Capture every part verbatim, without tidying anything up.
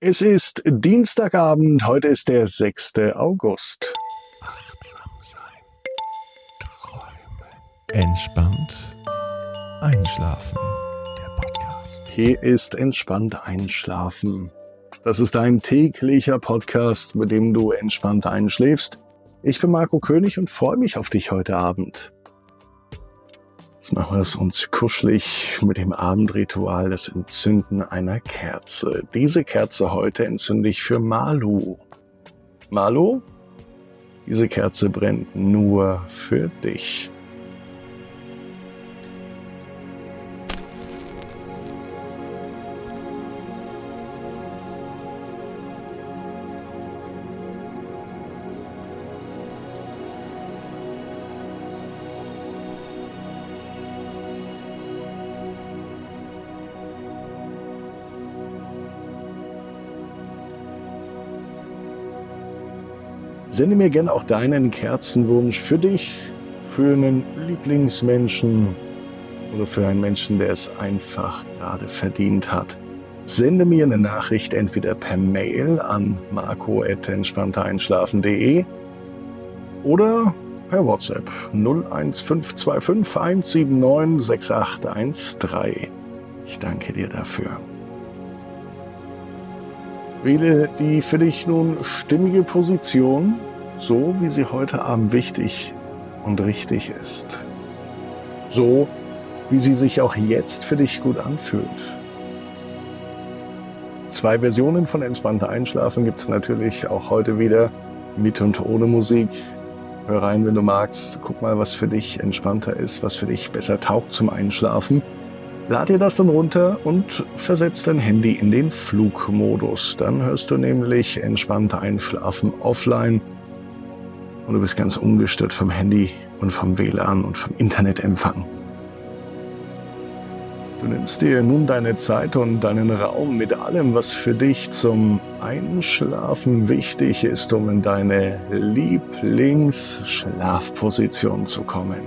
Es ist Dienstagabend, heute ist der sechster August. Achtsam sein, träumen, entspannt einschlafen. Der Podcast. Hier ist Entspannt einschlafen. Das ist ein täglicher Podcast, mit dem du entspannt einschläfst. Ich bin Marco König und freue mich auf dich heute Abend. Jetzt machen wir es uns kuschelig mit dem Abendritual des Entzünden einer Kerze. Diese Kerze heute entzünde ich für Malu. Malu, diese Kerze brennt nur für dich. Sende mir gerne auch deinen Kerzenwunsch für dich, für einen Lieblingsmenschen oder für einen Menschen, der es einfach gerade verdient hat. Sende mir eine Nachricht entweder per Mail an marco at entspannteinschlafen punkt de oder per WhatsApp null eins fünf zwei fünf eins sieben neun sechs acht eins drei. Ich danke dir dafür. Wähle die für dich nun stimmige Position, so wie sie heute Abend wichtig und richtig ist. So, wie sie sich auch jetzt für dich gut anfühlt. Zwei Versionen von Entspannter Einschlafen gibt es natürlich auch heute wieder, mit und ohne Musik. Hör rein, wenn du magst. Guck mal, was für dich entspannter ist, was für dich besser taugt zum Einschlafen. Lad dir das dann runter und versetz dein Handy in den Flugmodus. Dann hörst du nämlich Entspannter Einschlafen offline und du bist ganz ungestört vom Handy und vom W L A N und vom Internetempfang. Du nimmst dir nun deine Zeit und deinen Raum mit allem, was für dich zum Einschlafen wichtig ist, um in deine Lieblingsschlafposition zu kommen.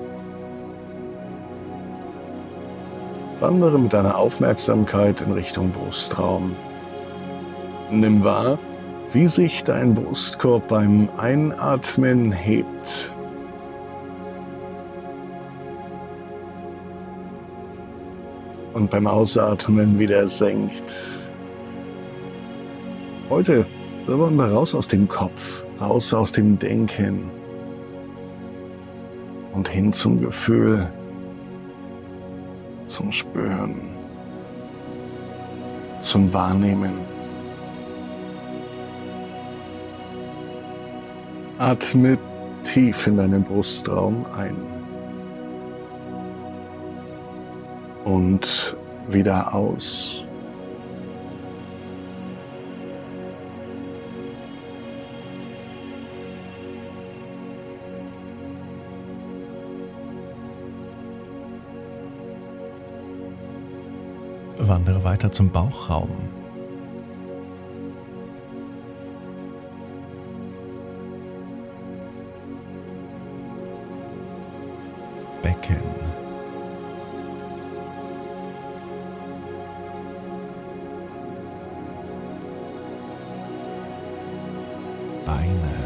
Wandere mit deiner Aufmerksamkeit in Richtung Brustraum. Nimm wahr, wie sich dein Brustkorb beim Einatmen hebt. Und beim Ausatmen wieder senkt. Heute wollen wir raus aus dem Kopf, raus aus dem Denken und hin zum Gefühl, zum Spüren, zum Wahrnehmen. Atme tief in deinen Brustraum ein und wieder aus. Wandere weiter zum Bauchraum. Becken. Beine.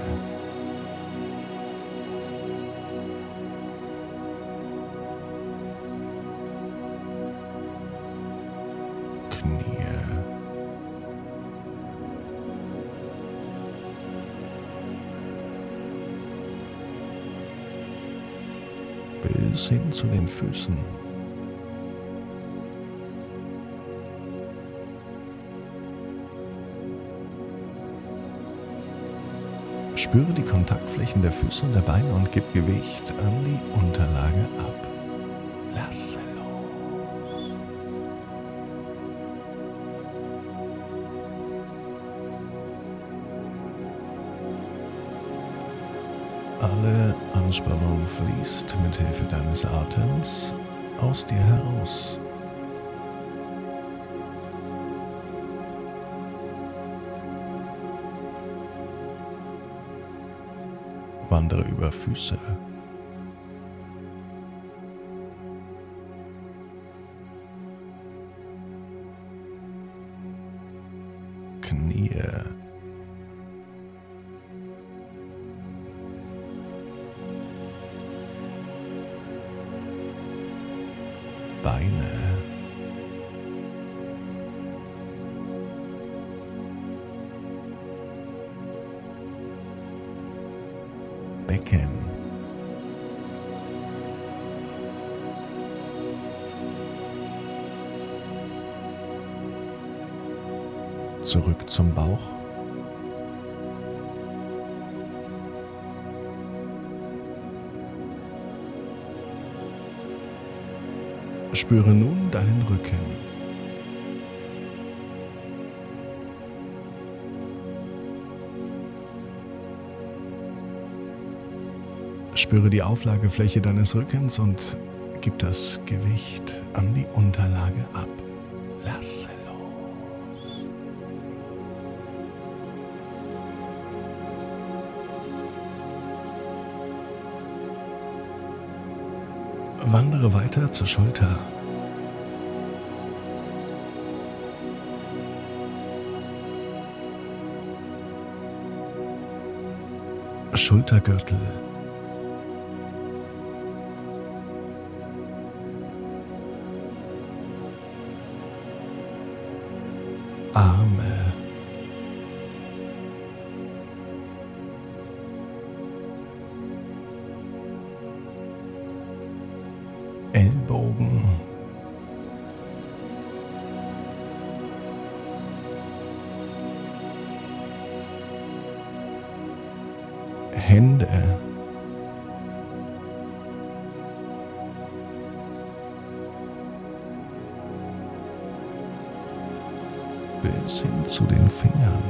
Knie. Bis hin zu den Füßen. Spüre die Kontaktflächen der Füße und der Beine und gib Gewicht an die Unterlage ab. Lasse los. Alle Anspannung fließt mit Hilfe deines Atems aus dir heraus. Wandere über Füße. Knie, Beine, Becken, zurück zum Bauch, spüre nun deinen Rücken. Spüre die Auflagefläche deines Rückens und gib das Gewicht an die Unterlage ab. Lasse los. Wandere weiter zur Schulter. Schultergürtel. Arme. Ellbogen. Hände. Bis hin zu den Fingern.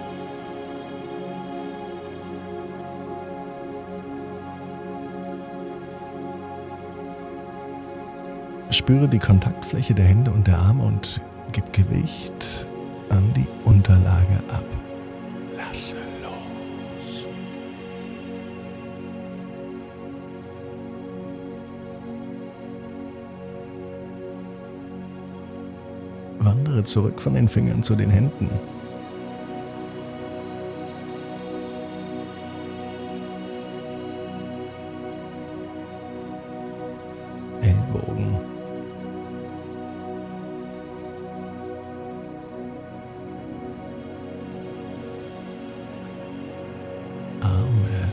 Spüre die Kontaktfläche der Hände und der Arme und gib Gewicht an die Unterlage ab. Lasse los. Wandere zurück von den Fingern zu den Händen. Ellbogen. Arme.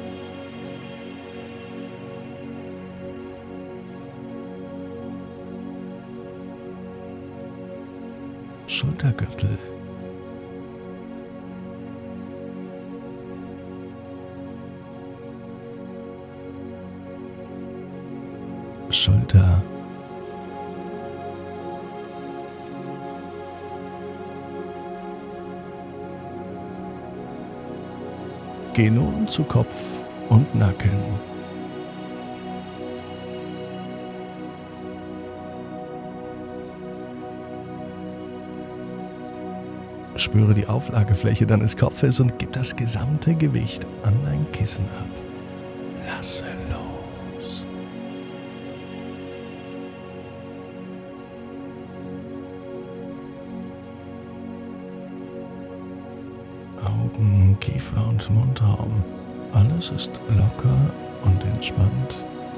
Schultergürtel. Schulter. Geh nun zu Kopf und Nacken. Spüre die Auflagefläche deines Kopfes und gib das gesamte Gewicht an dein Kissen ab. Lasse los. Augen, Kiefer und Mundraum. Alles ist locker und entspannt.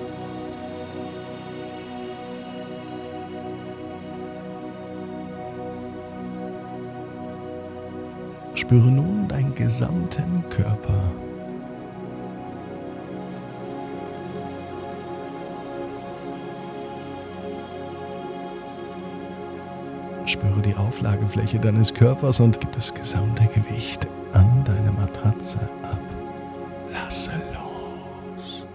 Spüre nun deinen gesamten Körper. Spüre die Auflagefläche deines Körpers und gib das gesamte Gewicht an deine Matratze ab. Lasse los.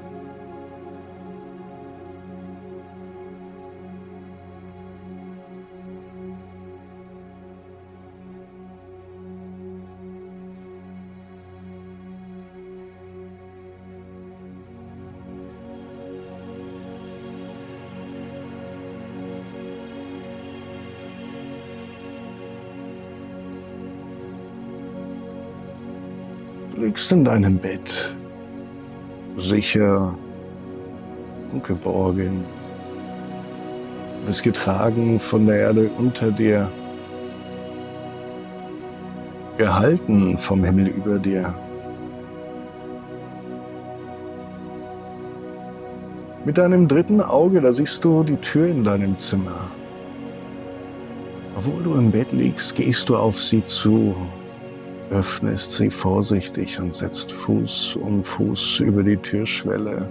Du liegst in deinem Bett, sicher und geborgen. Du bist getragen von der Erde unter dir. gehalten vom Himmel über dir. Mit deinem dritten Auge, da siehst du die Tür in deinem Zimmer. Obwohl du im Bett liegst, gehst du auf sie zu, öffnest sie vorsichtig und setzt Fuß um Fuß über die Türschwelle.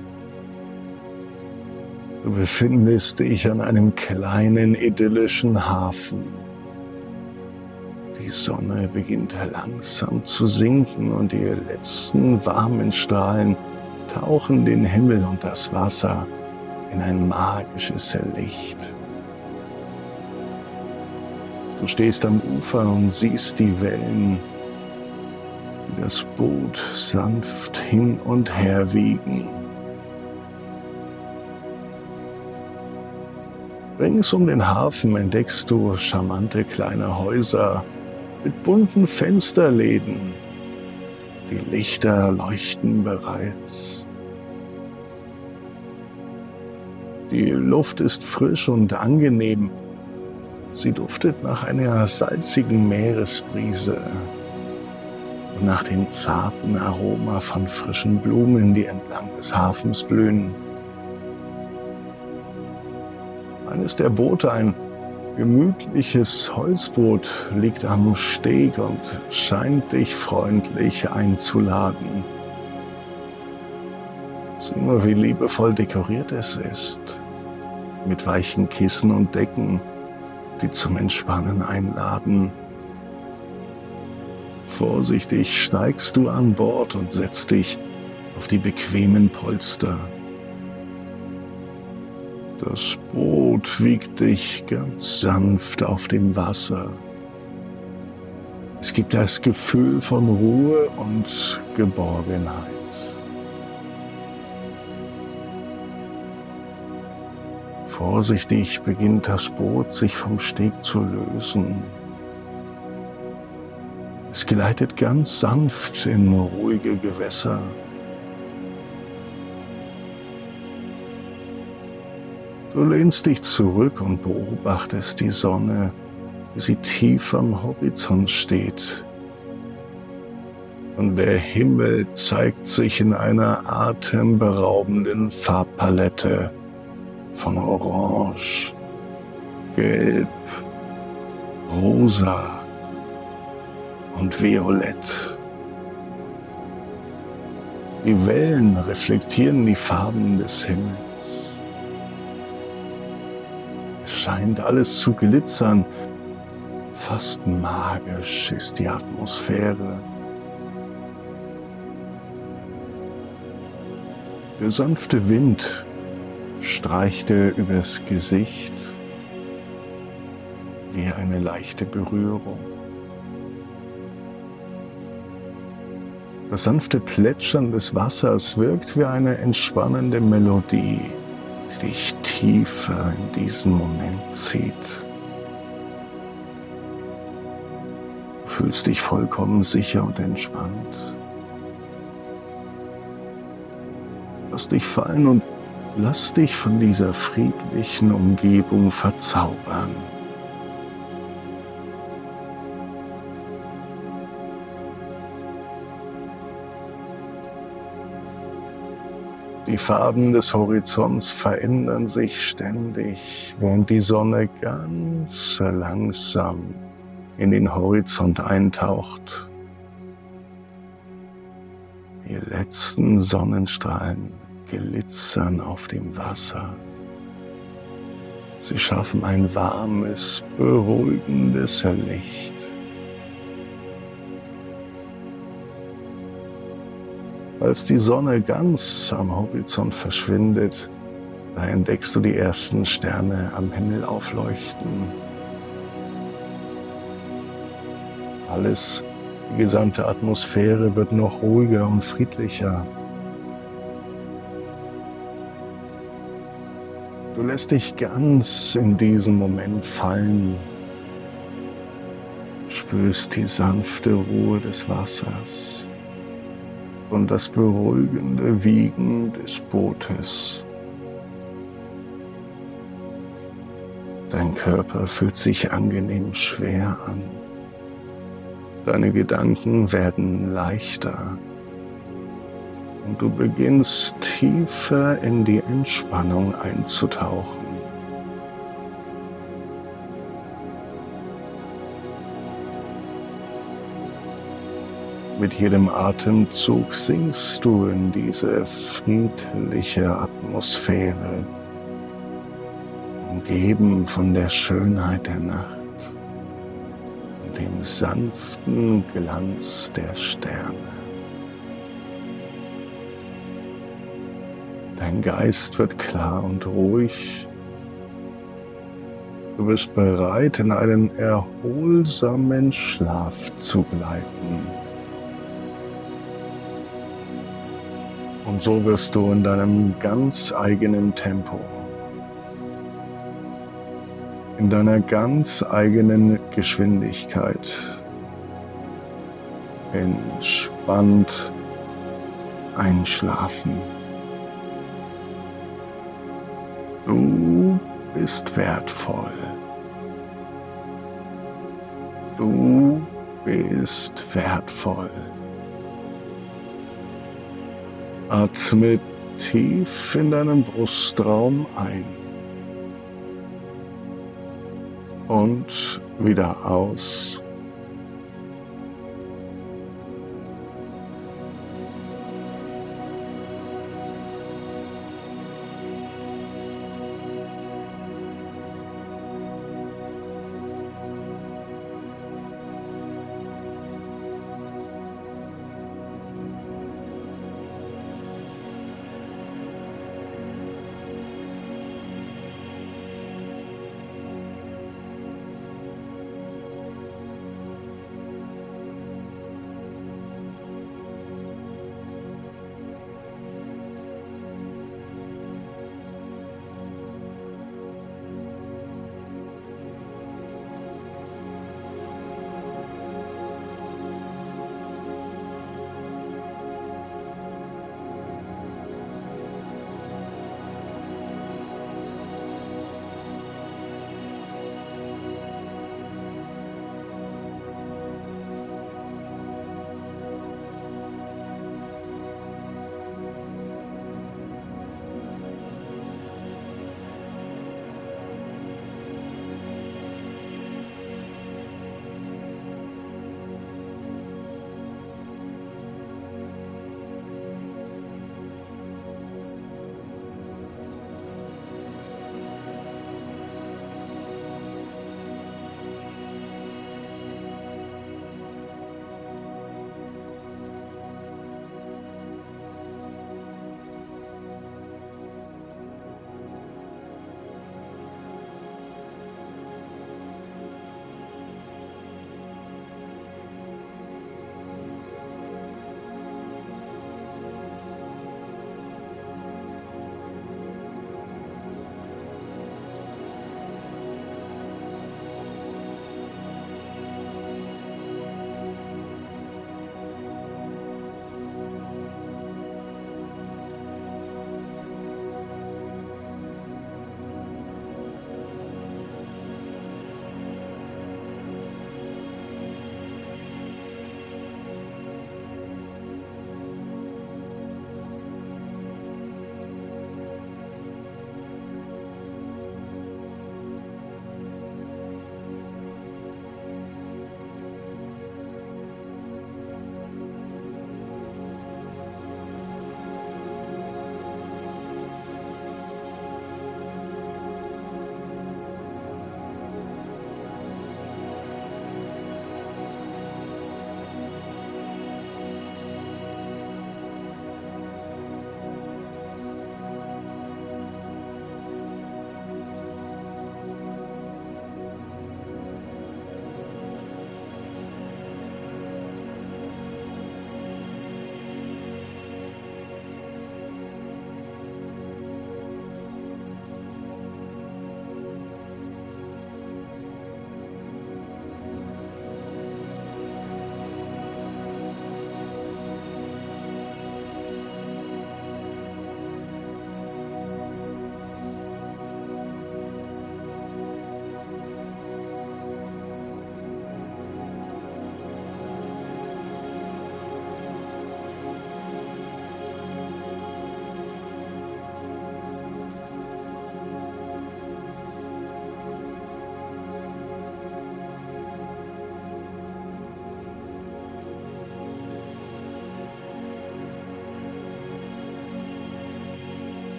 Du befindest dich an einem kleinen, idyllischen Hafen. Die Sonne beginnt langsam zu sinken und die letzten warmen Strahlen tauchen den Himmel und das Wasser in ein magisches Licht. Du stehst am Ufer und siehst die Wellen, die das Boot sanft hin und her wiegen. Rings um den Hafen entdeckst du charmante kleine Häuser mit bunten Fensterläden. Die Lichter leuchten bereits. Die Luft ist frisch und angenehm. Sie duftet nach einer salzigen Meeresbrise und nach dem zarten Aroma von frischen Blumen, die entlang des Hafens blühen. Eines der Boote, ein gemütliches Holzboot, liegt am Steg und scheint dich freundlich einzuladen. Sieh nur, wie liebevoll dekoriert es ist, mit weichen Kissen und Decken, die zum Entspannen einladen. Vorsichtig steigst du an Bord und setzt dich auf die bequemen Polster. Das Boot wiegt dich ganz sanft auf dem Wasser. Es gibt das Gefühl von Ruhe und Geborgenheit. Vorsichtig beginnt das Boot, sich vom Steg zu lösen. Es gleitet ganz sanft in ruhige Gewässer. Du lehnst dich zurück und beobachtest die Sonne, wie sie tief am Horizont steht. Und der Himmel zeigt sich in einer atemberaubenden Farbpalette von Orange, Gelb, Rosa und Violett. Die Wellen reflektieren die Farben des Himmels. Es scheint alles zu glitzern. Fast magisch ist die Atmosphäre. Der sanfte Wind streicht dir übers Gesicht wie eine leichte Berührung. Das sanfte Plätschern des Wassers wirkt wie eine entspannende Melodie, die dich tiefer in diesen Moment zieht. Du fühlst dich vollkommen sicher und entspannt. Lass dich fallen und lass dich von dieser friedlichen Umgebung verzaubern. Die Farben des Horizonts verändern sich ständig, während die Sonne ganz langsam in den Horizont eintaucht. Die letzten Sonnenstrahlen glitzern auf dem Wasser. Sie schaffen ein warmes, beruhigendes Licht. Als die Sonne ganz am Horizont verschwindet, da entdeckst du die ersten Sterne am Himmel aufleuchten. Alles, die gesamte Atmosphäre wird noch ruhiger und friedlicher. Du lässt dich ganz in diesen Moment fallen, spürst die sanfte Ruhe des Wassers und das beruhigende Wiegen des Bootes. Dein Körper fühlt sich angenehm schwer an. Deine Gedanken werden leichter und du beginnst tiefer in die Entspannung einzutauchen. Mit jedem Atemzug sinkst du in diese friedliche Atmosphäre, umgeben von der Schönheit der Nacht und dem sanften Glanz der Sterne. Dein Geist wird klar und ruhig. Du bist bereit, in einen erholsamen Schlaf zu gleiten. Und so wirst du in deinem ganz eigenen Tempo, in deiner ganz eigenen Geschwindigkeit entspannt einschlafen. Du bist wertvoll. Du bist wertvoll. Atme tief in deinen Brustraum ein und wieder aus.